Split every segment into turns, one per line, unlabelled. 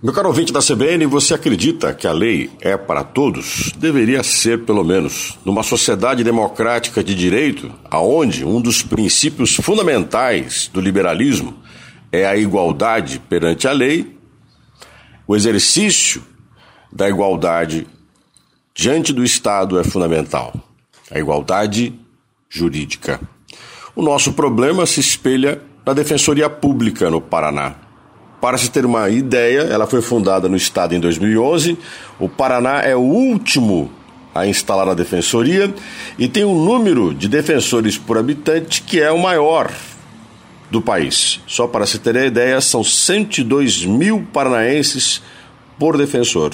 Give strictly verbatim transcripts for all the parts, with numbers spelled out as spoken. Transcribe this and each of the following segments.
Meu caro ouvinte da C B N, você acredita que a lei é para todos? Deveria ser, pelo menos. Numa sociedade democrática de direito, aonde um dos princípios fundamentais do liberalismo é a igualdade perante a lei, o exercício da igualdade diante do Estado é fundamental. A igualdade jurídica. O nosso problema se espelha na Defensoria Pública no Paraná. Para se ter uma ideia, ela foi fundada no estado em dois mil e onze. O Paraná é o último a instalar a defensoria e tem um número de defensores por habitante que é o maior do país. Só para se ter a ideia, são cento e dois mil paranaenses por defensor.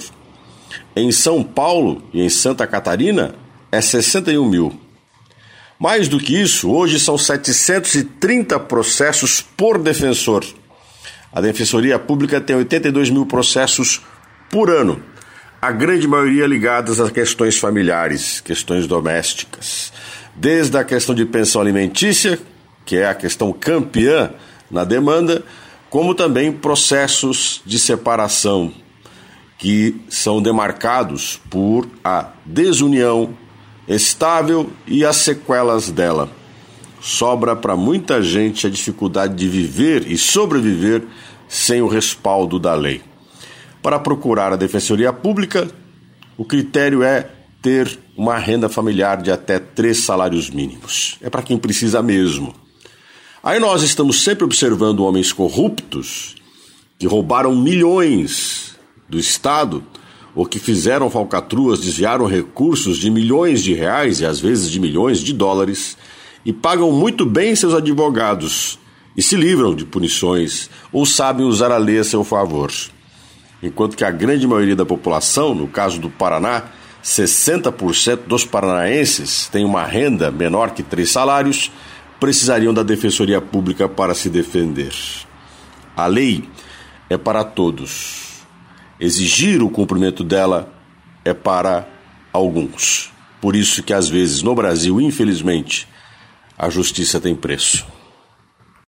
Em São Paulo e em Santa Catarina é sessenta e um mil. Mais do que isso, hoje são setecentos e trinta processos por defensor. A Defensoria Pública tem oitenta e dois mil processos por ano, a grande maioria ligadas a questões familiares, questões domésticas. Desde a questão de pensão alimentícia, que é a questão campeã na demanda, como também processos de separação, que são demarcados por a desunião estável e as sequelas dela. Sobra para muita gente a dificuldade de viver e sobreviver sem o respaldo da lei. Para procurar a Defensoria Pública, o critério é ter uma renda familiar de até três salários mínimos. É para quem precisa mesmo. Aí nós estamos sempre observando homens corruptos que roubaram milhões do Estado ou que fizeram falcatruas, desviaram recursos de milhões de reais e às vezes de milhões de dólares e pagam muito bem seus advogados e se livram de punições ou sabem usar a lei a seu favor. Enquanto que a grande maioria da população, no caso do Paraná, sessenta por cento dos paranaenses têm uma renda menor que três salários, precisariam da Defensoria Pública para se defender. A lei é para todos. Exigir o cumprimento dela é para alguns. Por isso que às vezes no Brasil, infelizmente, a justiça tem preço.